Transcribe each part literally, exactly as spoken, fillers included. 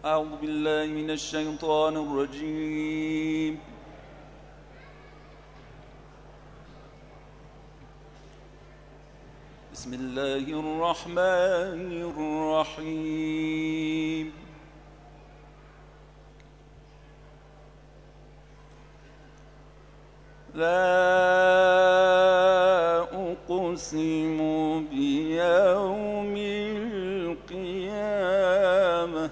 أعوذ بالله من الشيطان الرجيم. بسم الله الرحمن الرحيم. لا أقسم بيوم القيامة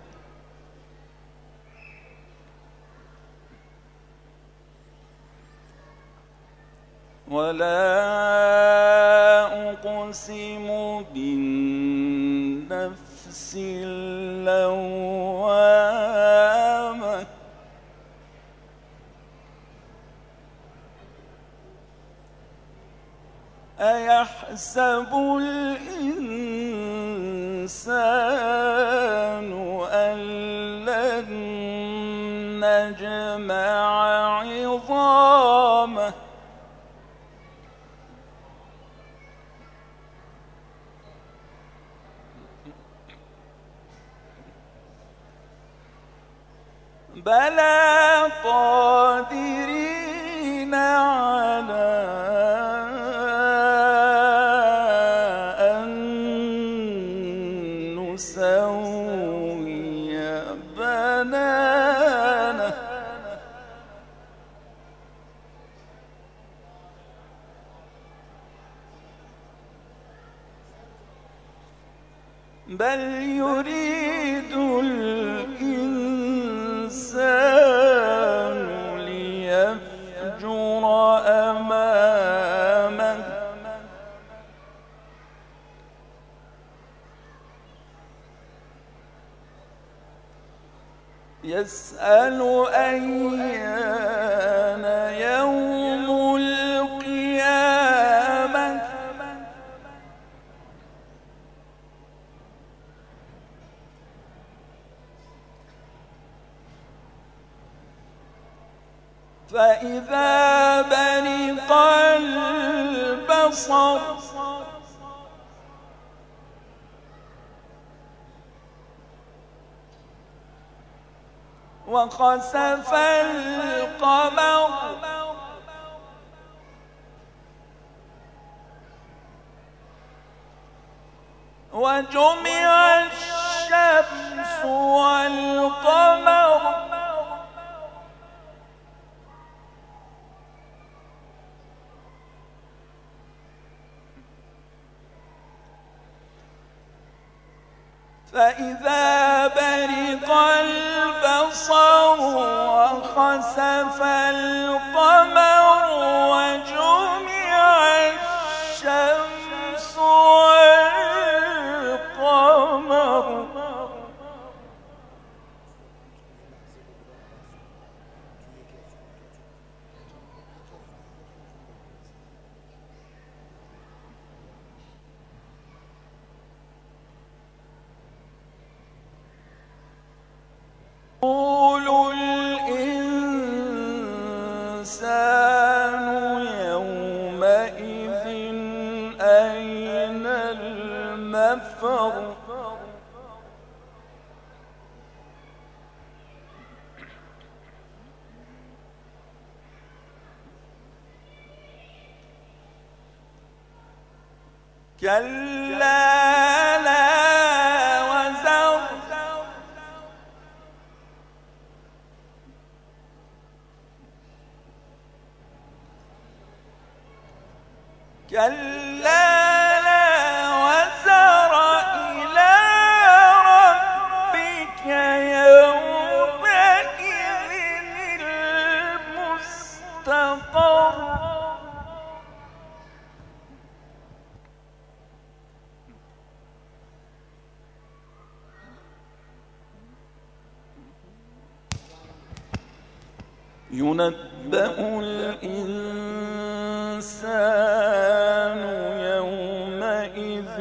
ولا أقسم بالنفس اللوامة أيحسب الإنسان أن لن نجمع عظامه بلى قادرين على أن نسوي بنانه بل يريد الإنسان ليفجر أمامه يسأل أيان يوم القيامة فإذا برق البصر وخسف القمر وجمع الشمس والقمر فإذا برق البصر وخسف القمر وجمع الشمس والقمر يقول الإنسان يومئذ أين المفر كلا لا وزر كلا لا وزر إلى ربك يومئذ المستقر ينبأ الإنسان يومئذ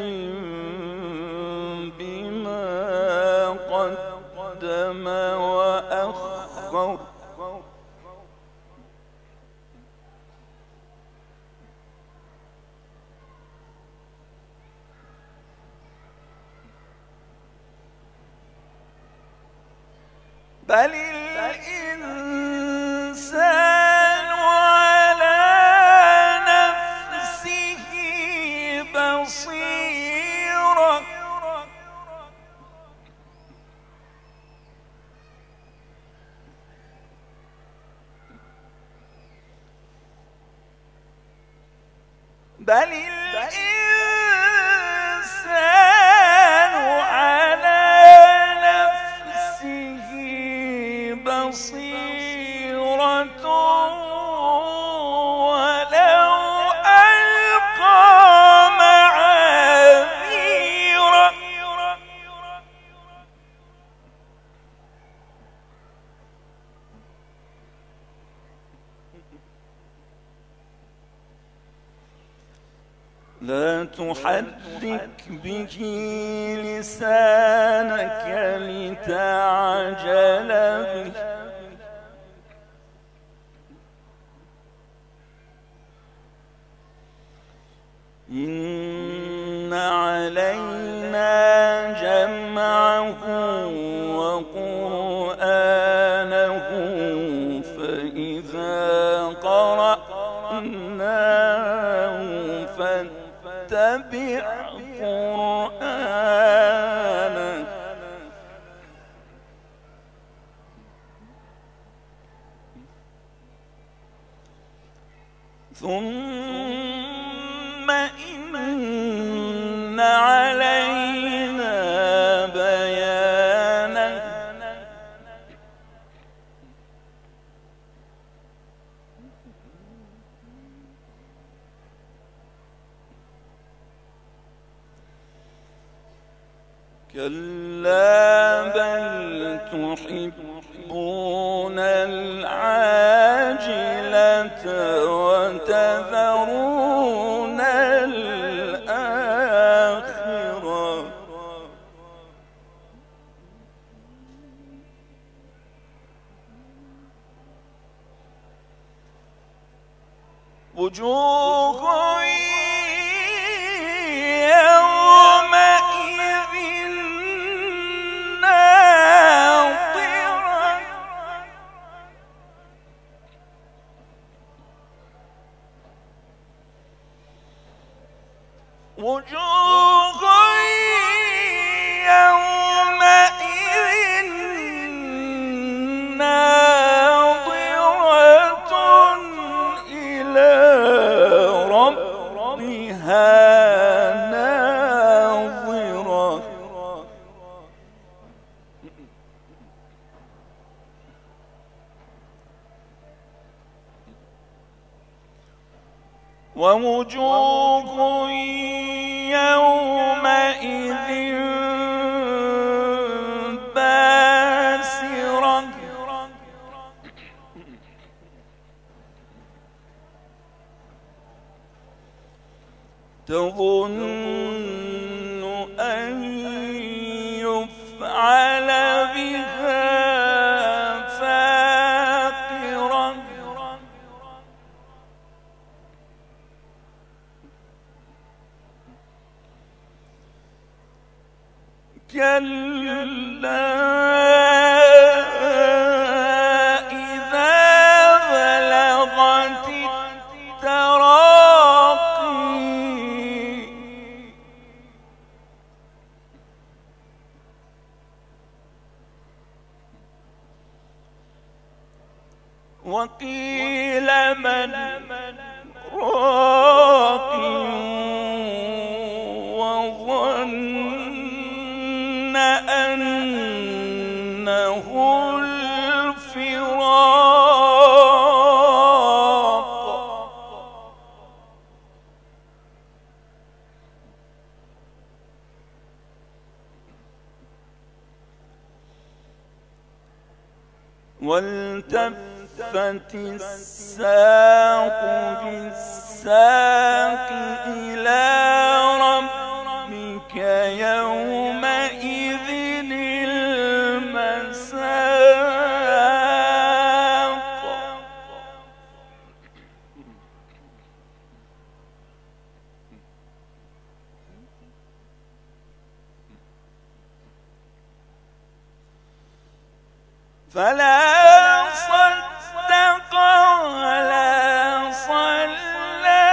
بما قدم وأخر بل الإنسان على نفسه بصيرة بل الإنسان على نفسه بصيرة ولو ألقى معاذيره لا تحرك به لسانك لتعجل به إن علينا جمعه وقرآنه فإذا قرأناه فاتبع قرآنه ثم إن علينا بيانه كلا بل تحبون العاجلة وتذرون الآخرة وجوه يومئذ ناظرة وجوه يومئذ ناظرة إلى ربها ناظرة ووجوه يومئذ باسرة تظن أن يفعل بها فاقرة كلا إذا بلغت التراقي وقيل من راق وظن أنه الفراق والتفت الساق بالساق إلى ربك يومئذ المساق فلا صدق ولا صلى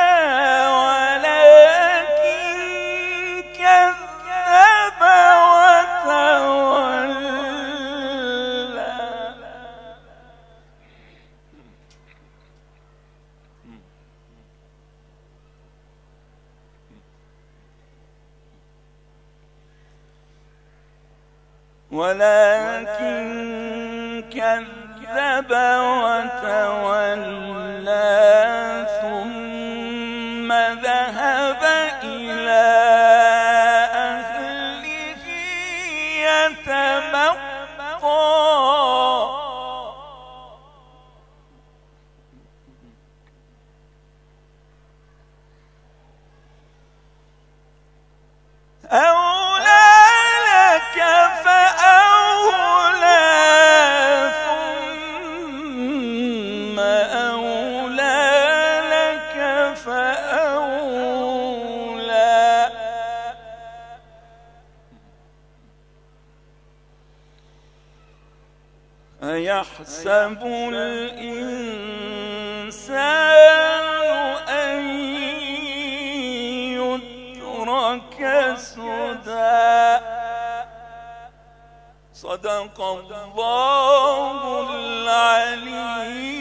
ولكن كذب وتولى. ولكن كذب وتولى ثم ذهب إلى أهله يتمطى. أولى لك فأولى ثم أولى لك فأولى. أيحسب الإنسان أن يترك سدى. صدق الله العلي